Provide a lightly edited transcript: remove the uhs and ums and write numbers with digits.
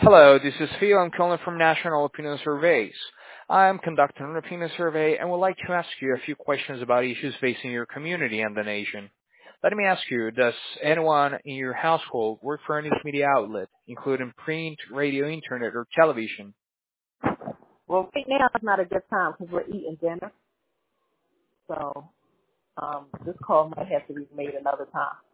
Hello, this is Phil. I'm calling from National Opinion Surveys. I'm conducting an opinion survey and would like to ask you a few questions about issues facing your community and the nation. Let me ask you, does anyone in your household work for a news media outlet, including print, radio, internet, or television? Well, right now is not a good time because we're eating dinner. So this call might have to be made another time.